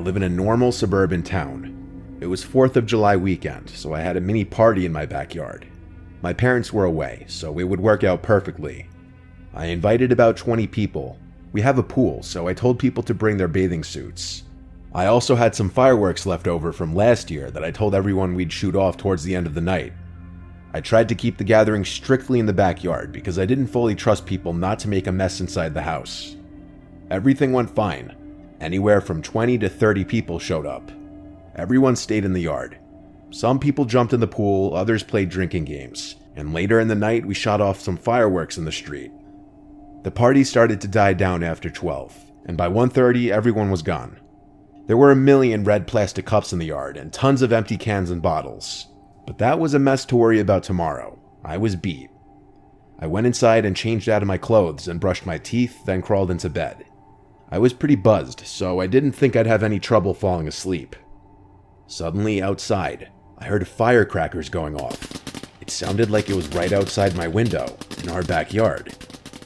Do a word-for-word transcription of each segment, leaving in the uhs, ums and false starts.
live in a normal suburban town. It was fourth of July weekend, so I had a mini party in my backyard. My parents were away, so it would work out perfectly. I invited about twenty people. We have a pool, so I told people to bring their bathing suits. I also had some fireworks left over from last year that I told everyone we'd shoot off towards the end of the night. I tried to keep the gathering strictly in the backyard because I didn't fully trust people not to make a mess inside the house. Everything went fine. Anywhere from twenty to thirty people showed up. Everyone stayed in the yard. Some people jumped in the pool, others played drinking games, and later in the night we shot off some fireworks in the street. The party started to die down after twelve, and by one thirty everyone was gone. There were a million red plastic cups in the yard and tons of empty cans and bottles. But that was a mess to worry about tomorrow. I was beat. I went inside and changed out of my clothes and brushed my teeth, then crawled into bed. I was pretty buzzed, so I didn't think I'd have any trouble falling asleep. Suddenly, outside, I heard firecrackers going off. It sounded like it was right outside my window, in our backyard.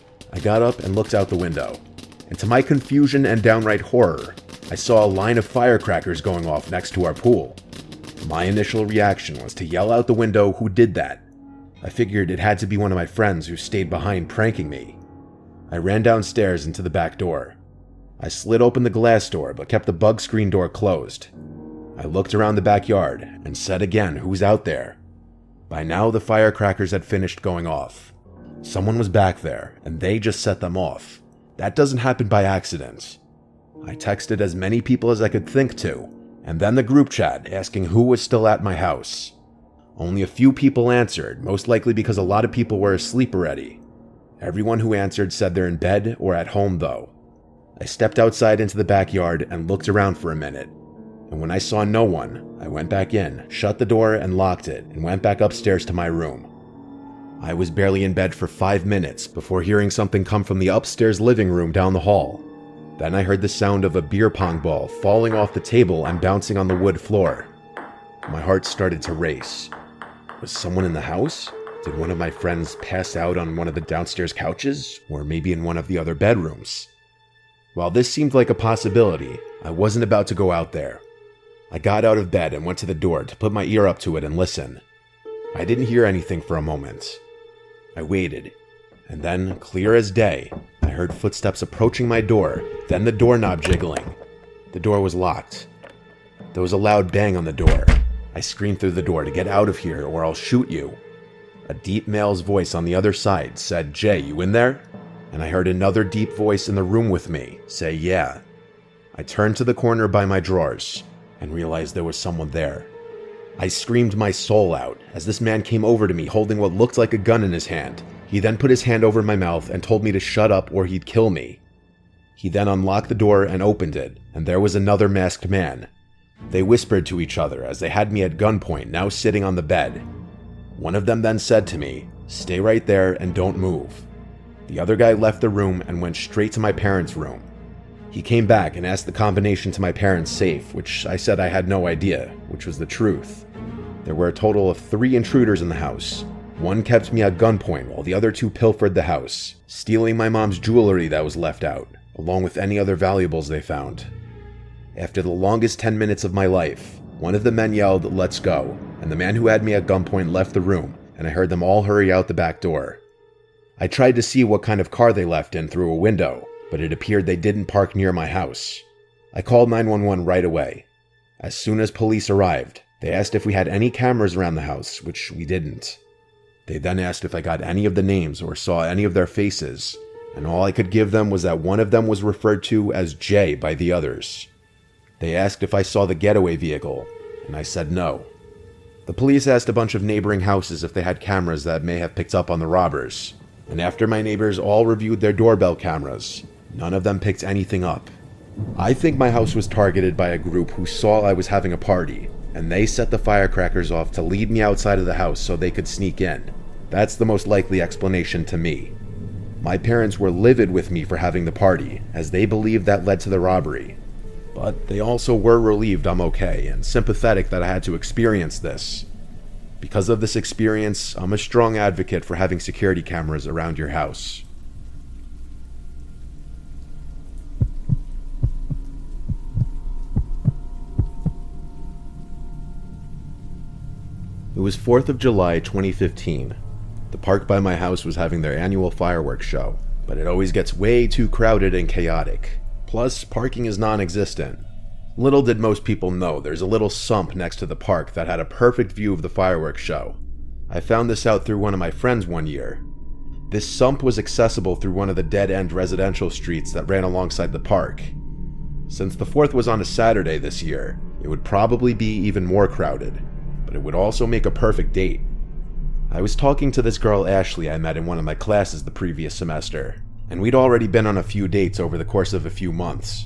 I got up and looked out the window, and to my confusion and downright horror, I saw a line of firecrackers going off next to our pool. My initial reaction was to yell out the window who did that. I figured it had to be one of my friends who stayed behind pranking me. I ran downstairs into the back door. I slid open the glass door but kept the bug screen door closed. I looked around the backyard and said again, "Who's out there?" By now the firecrackers had finished going off. Someone was back there, and they just set them off. That doesn't happen by accident. I texted as many people as I could think to, and then the group chat asking who was still at my house. Only a few people answered, most likely because a lot of people were asleep already. Everyone who answered said they're in bed or at home though. I stepped outside into the backyard and looked around for a minute, and when I saw no one, I went back in, shut the door and locked it, and went back upstairs to my room. I was barely in bed for five minutes before hearing something come from the upstairs living room down the hall. Then I heard the sound of a beer pong ball falling off the table and bouncing on the wood floor. My heart started to race. Was someone in the house? Did one of my friends pass out on one of the downstairs couches? Or maybe in one of the other bedrooms? While this seemed like a possibility, I wasn't about to go out there. I got out of bed and went to the door to put my ear up to it and listen. I didn't hear anything for a moment. I waited, and then, clear as day, I heard footsteps approaching my door, then the doorknob jiggling. The door was locked. There was a loud bang on the door. I screamed through the door to get out of here or I'll shoot you. A deep male's voice on the other side said, "Jay, you in there?" And I heard another deep voice in the room with me say, "Yeah." I turned to the corner by my drawers and realized there was someone there. I screamed my soul out as this man came over to me holding what looked like a gun in his hand. He then put his hand over my mouth and told me to shut up or he'd kill me. He then unlocked the door and opened it, and there was another masked man. They whispered to each other as they had me at gunpoint, now sitting on the bed. One of them then said to me, "Stay right there and don't move." The other guy left the room and went straight to my parents' room. He came back and asked the combination to my parents' safe, which I said I had no idea, which was the truth. There were a total of three intruders in the house. One kept me at gunpoint while the other two pilfered the house, stealing my mom's jewelry that was left out, along with any other valuables they found. After the longest ten minutes of my life, one of the men yelled, "Let's go," and the man who had me at gunpoint left the room, and I heard them all hurry out the back door. I tried to see what kind of car they left in through a window, but it appeared they didn't park near my house. I called nine one one right away. As soon as police arrived, they asked if we had any cameras around the house, which we didn't. They then asked if I got any of the names or saw any of their faces, and all I could give them was that one of them was referred to as Jay by the others. They asked if I saw the getaway vehicle, and I said no. The police asked a bunch of neighboring houses if they had cameras that may have picked up on the robbers, and after my neighbors all reviewed their doorbell cameras, none of them picked anything up. I think my house was targeted by a group who saw I was having a party, and they set the firecrackers off to lead me outside of the house so they could sneak in. That's the most likely explanation to me. My parents were livid with me for having the party, as they believed that led to the robbery. But they also were relieved I'm okay, and sympathetic that I had to experience this. Because of this experience, I'm a strong advocate for having security cameras around your house. It was fourth of July twenty fifteen. The park by my house was having their annual fireworks show, but it always gets way too crowded and chaotic. Plus, parking is non-existent. Little did most people know there's a little sump next to the park that had a perfect view of the fireworks show. I found this out through one of my friends one year. This sump was accessible through one of the dead-end residential streets that ran alongside the park. Since the fourth was on a Saturday this year, it would probably be even more crowded, but it would also make a perfect date. I was talking to this girl Ashley I met in one of my classes the previous semester, and we'd already been on a few dates over the course of a few months.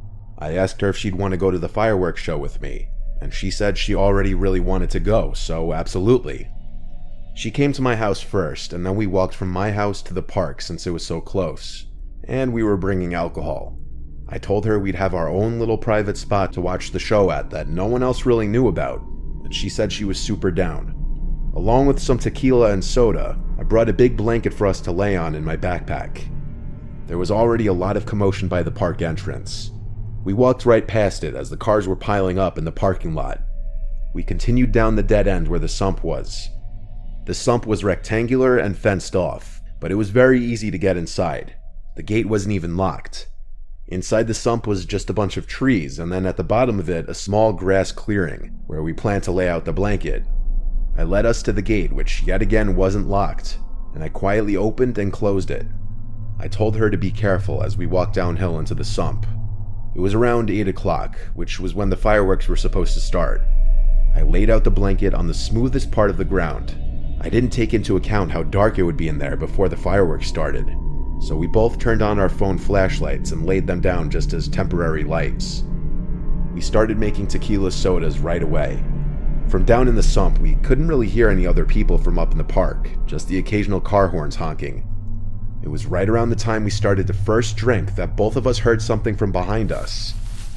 I asked her if she'd want to go to the fireworks show with me, and she said she already really wanted to go, so absolutely. She came to my house first, and then we walked from my house to the park since it was so close, and we were bringing alcohol. I told her we'd have our own little private spot to watch the show at that no one else really knew about, and she said she was super down. Along with some tequila and soda, I brought a big blanket for us to lay on in my backpack. There was already a lot of commotion by the park entrance. We walked right past it as the cars were piling up in the parking lot. We continued down the dead end where the sump was. The sump was rectangular and fenced off, but it was very easy to get inside. The gate wasn't even locked. Inside the sump was just a bunch of trees, and then at the bottom of it, a small grass clearing, where we planned to lay out the blanket. I led us to the gate, which yet again wasn't locked, and I quietly opened and closed it. I told her to be careful as we walked downhill into the sump. It was around eight o'clock, which was when the fireworks were supposed to start. I laid out the blanket on the smoothest part of the ground. I didn't take into account how dark it would be in there before the fireworks started, so we both turned on our phone flashlights and laid them down just as temporary lights. We started making tequila sodas right away. From down in the sump, we couldn't really hear any other people from up in the park, just the occasional car horns honking. It was right around the time we started the first drink that both of us heard something from behind us.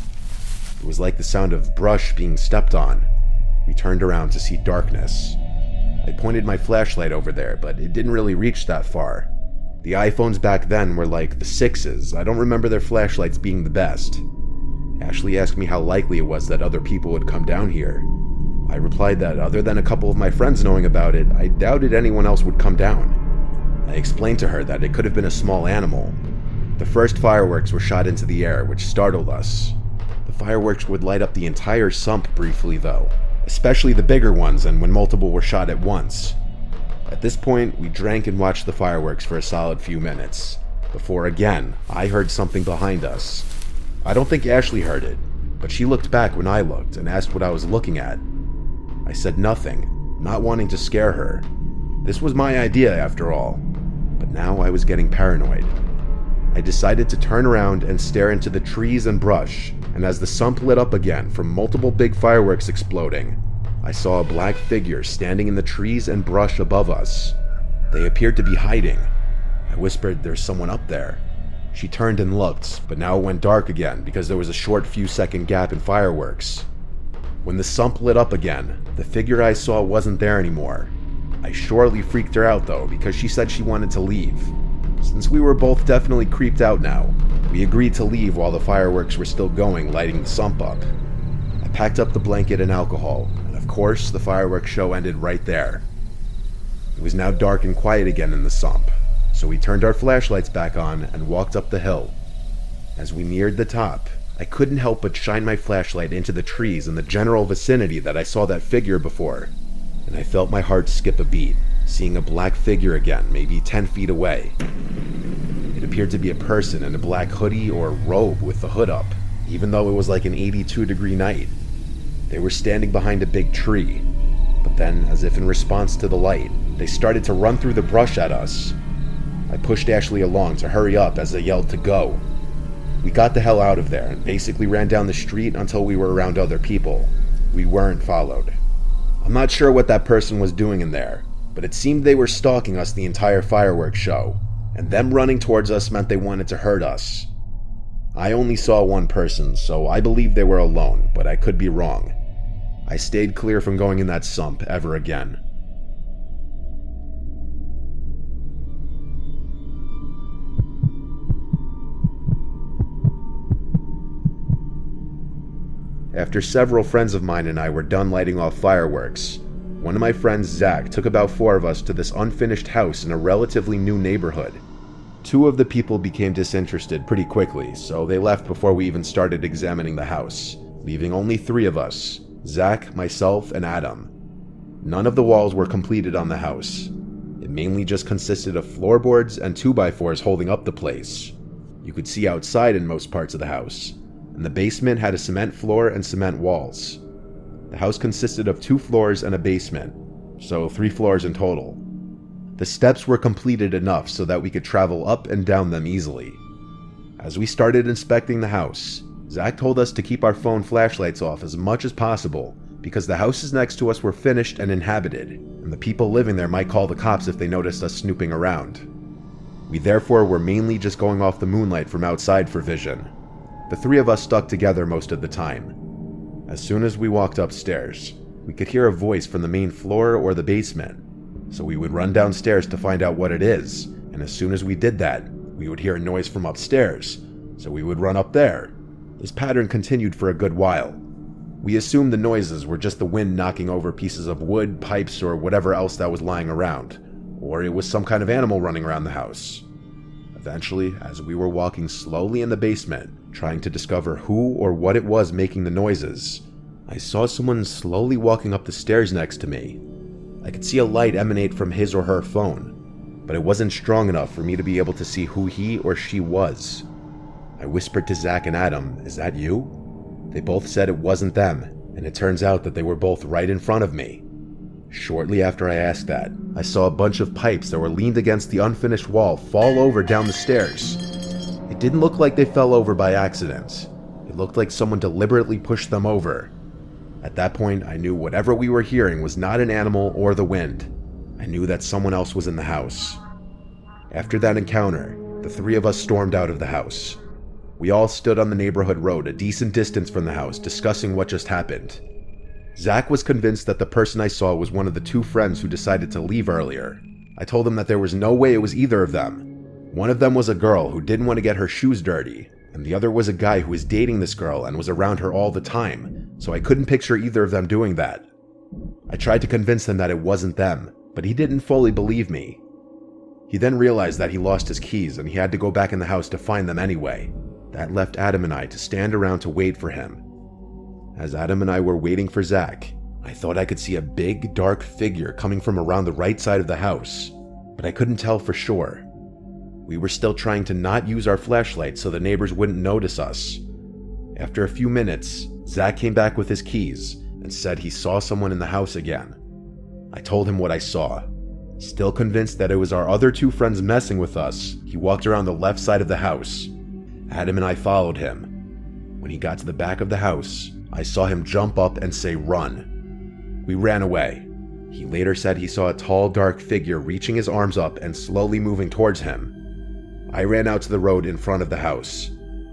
It was like the sound of brush being stepped on. We turned around to see darkness. I pointed my flashlight over there, but it didn't really reach that far. The iPhones back then were like the sixes. I don't remember their flashlights being the best. Ashley asked me how likely it was that other people would come down here. I replied that other than a couple of my friends knowing about it, I doubted anyone else would come down. I explained to her that it could have been a small animal. The first fireworks were shot into the air, which startled us. The fireworks would light up the entire sump briefly though, especially the bigger ones and when multiple were shot at once. At this point, we drank and watched the fireworks for a solid few minutes, before again, I heard something behind us. I don't think Ashley heard it, but she looked back when I looked and asked what I was looking at. I said nothing, not wanting to scare her. This was my idea after all, but now I was getting paranoid. I decided to turn around and stare into the trees and brush, and as the sump lit up again from multiple big fireworks exploding, I saw a black figure standing in the trees and brush above us. They appeared to be hiding. I whispered, "There's someone up there." She turned and looked, but now it went dark again because there was a short few second gap in fireworks. When the sump lit up again, the figure I saw wasn't there anymore. I surely freaked her out though, because she said she wanted to leave. Since we were both definitely creeped out now, we agreed to leave while the fireworks were still going, lighting the sump up. I packed up the blanket and alcohol, and of course the fireworks show ended right there. It was now dark and quiet again in the sump, so we turned our flashlights back on and walked up the hill. As we neared the top, I couldn't help but shine my flashlight into the trees in the general vicinity that I saw that figure before, and I felt my heart skip a beat, seeing a black figure again, maybe ten feet away. It appeared to be a person in a black hoodie or robe with the hood up, even though it was like an eighty-two degree night. They were standing behind a big tree, but then, as if in response to the light, they started to run through the brush at us. I pushed Ashley along to hurry up as they yelled to go. We got the hell out of there and basically ran down the street until we were around other people. We weren't followed. I'm not sure what that person was doing in there, but it seemed they were stalking us the entire fireworks show, and them running towards us meant they wanted to hurt us. I only saw one person, so I believe they were alone, but I could be wrong. I stayed clear from going in that sump ever again. After several friends of mine and I were done lighting off fireworks, One of my friends, Zach, took about four of us to this unfinished house in a relatively new neighborhood. Two of the people became disinterested pretty quickly, so they left before we even started examining the house, leaving only three of us, Zach, myself, and Adam. None of the walls were completed on the house. It mainly just consisted of floorboards and two by fours holding up the place. You could see outside in most parts of the house, and the basement had a cement floor and cement walls. The house consisted of two floors and a basement, so three floors in total. The steps were completed enough so that we could travel up and down them easily. As we started inspecting the house, Zach told us to keep our phone flashlights off as much as possible because the houses next to us were finished and inhabited, and the people living there might call the cops if they noticed us snooping around. We therefore were mainly just going off the moonlight from outside for vision. The three of us stuck together most of the time. As soon as we walked upstairs, we could hear a voice from the main floor or the basement, so we would run downstairs to find out what it is, and as soon as we did that, we would hear a noise from upstairs, so we would run up there. This pattern continued for a good while. We assumed the noises were just the wind knocking over pieces of wood, pipes, or whatever else that was lying around, or it was some kind of animal running around the house. Eventually, as we were walking slowly in the basement, trying to discover who or what it was making the noises, I saw someone slowly walking up the stairs next to me. I could see a light emanate from his or her phone, but it wasn't strong enough for me to be able to see who he or she was. I whispered to Zach and Adam, "Is that you?" They both said it wasn't them, and it turns out that they were both right in front of me. Shortly after I asked that, I saw a bunch of pipes that were leaned against the unfinished wall fall over down the stairs. It didn't look like they fell over by accident. It looked like someone deliberately pushed them over. At that point, I knew whatever we were hearing was not an animal or the wind. I knew that someone else was in the house. After that encounter, the three of us stormed out of the house. We all stood on the neighborhood road a decent distance from the house, discussing what just happened. Zach was convinced that the person I saw was one of the two friends who decided to leave earlier. I told him that there was no way it was either of them. One of them was a girl who didn't want to get her shoes dirty, and the other was a guy who was dating this girl and was around her all the time, so I couldn't picture either of them doing that. I tried to convince him that it wasn't them, but he didn't fully believe me. He then realized that he lost his keys and he had to go back in the house to find them anyway. That left Adam and I to stand around to wait for him. As Adam and I were waiting for Zach, I thought I could see a big, dark figure coming from around the right side of the house, but I couldn't tell for sure. We were still trying to not use our flashlights so the neighbors wouldn't notice us. After a few minutes, Zach came back with his keys and said he saw someone in the house again. I told him what I saw. Still convinced that it was our other two friends messing with us, he walked around the left side of the house. Adam and I followed him. When he got to the back of the house, I saw him jump up and say, "Run." We ran away. He later said he saw a tall, dark figure reaching his arms up and slowly moving towards him. I ran out to the road in front of the house.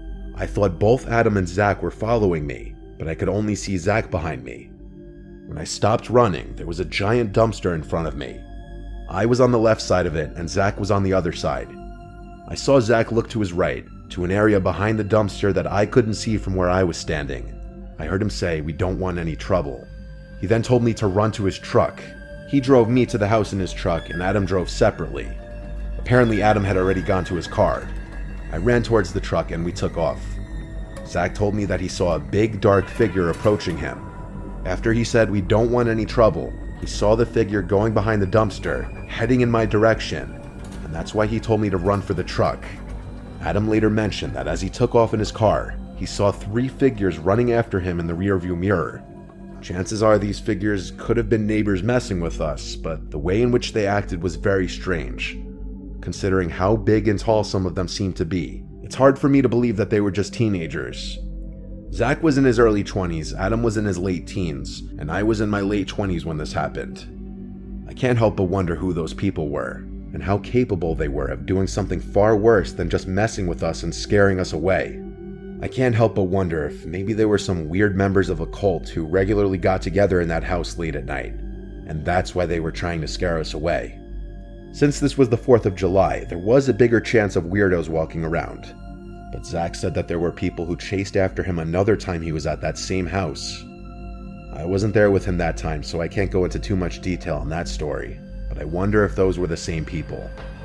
I thought both Adam and Zach were following me, but I could only see Zach behind me. When I stopped running, there was a giant dumpster in front of me. I was on the left side of it and Zach was on the other side. I saw Zach look to his right, to an area behind the dumpster that I couldn't see from where I was standing. I heard him say, "We don't want any trouble." He then told me to run to his truck. He drove me to the house in his truck and Adam drove separately. Apparently Adam had already gone to his car. I ran towards the truck and we took off. Zach told me that he saw a big dark figure approaching him. After he said, "We don't want any trouble," he saw the figure going behind the dumpster, heading in my direction, and that's why he told me to run for the truck. Adam later mentioned that as he took off in his car, he saw three figures running after him in the rearview mirror. Chances are these figures could have been neighbors messing with us, but the way in which they acted was very strange. Considering how big and tall some of them seemed to be, it's hard for me to believe that they were just teenagers. Zach was in his early twenties, Adam was in his late teens, and I was in my late twenties when this happened. I can't help but wonder who those people were, and how capable they were of doing something far worse than just messing with us and scaring us away. I can't help but wonder if maybe they were some weird members of a cult who regularly got together in that house late at night, and that's why they were trying to scare us away. Since this was the fourth of July, there was a bigger chance of weirdos walking around. But Zach said that there were people who chased after him another time he was at that same house. I wasn't there with him that time, so I can't go into too much detail on that story, but I wonder if those were the same people.